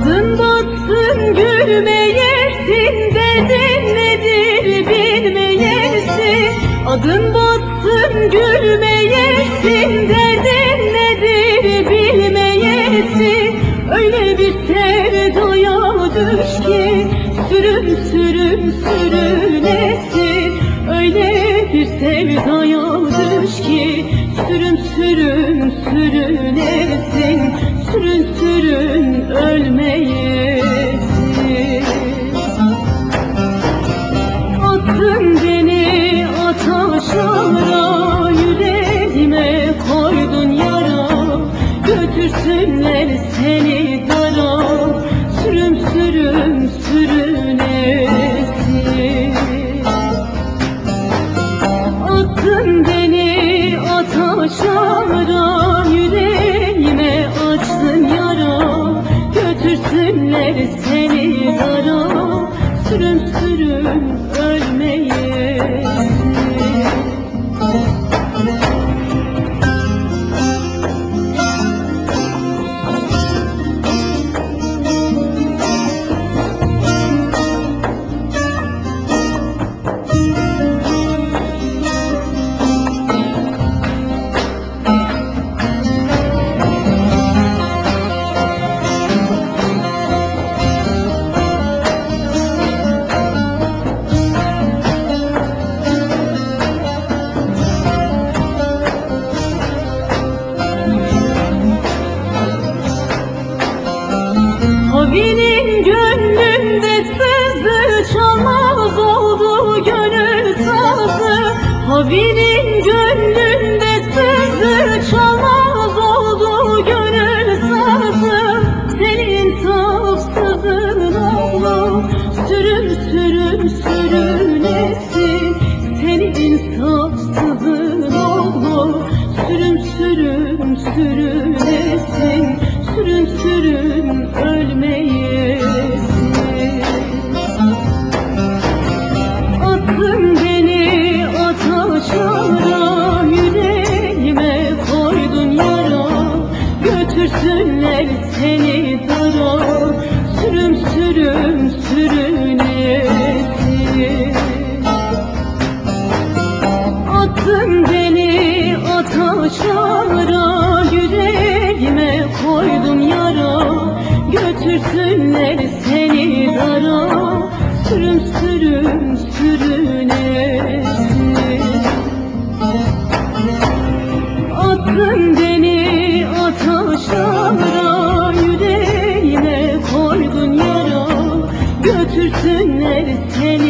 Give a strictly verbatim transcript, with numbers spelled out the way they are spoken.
Adın batsın gülmeyesin, derdin nedir bilmeyesin. Adın batsın gülmeyesin, derdin nedir bilmeyesin. Öyle bir sevdaya düş ki sürüm sürüm sürünesin. Öyle bir sevdaya düş ki sürüm sürüm sürünesin. Sürün sürün ölmeyesin. Attın beni ataşlara, yüreğime koydun yara. Götürsünler seni dara, sürüm sürüm sürünesin. Attın beni ataşlara, yüreğime açtın yara. Götürsünler seni dara, sürüm sürüm ölmeyesin. Havinin gönlünde sızı, çalmaz oldu gönül sazı. Havinin gönlünde sızı, çalmaz oldu gönül sazı. Senin tavsızın oğlu sürüm sürüm sürünesin. Senin tavsızın oğlu sürüm sürüm sürünesin. Sürün sürün ölmeyesin. Attın beni ataşlara, yüreğime koydun yara. Götürsünler seni dara, sürüm sürüm sürünesin. Attın beni ataşlara, yüreğime koydum yara. Götürsünler seni dara, sürüm sürüm sürünesin. Attın beni ataşlara, yüreğime koydun yara. Götürsünler seni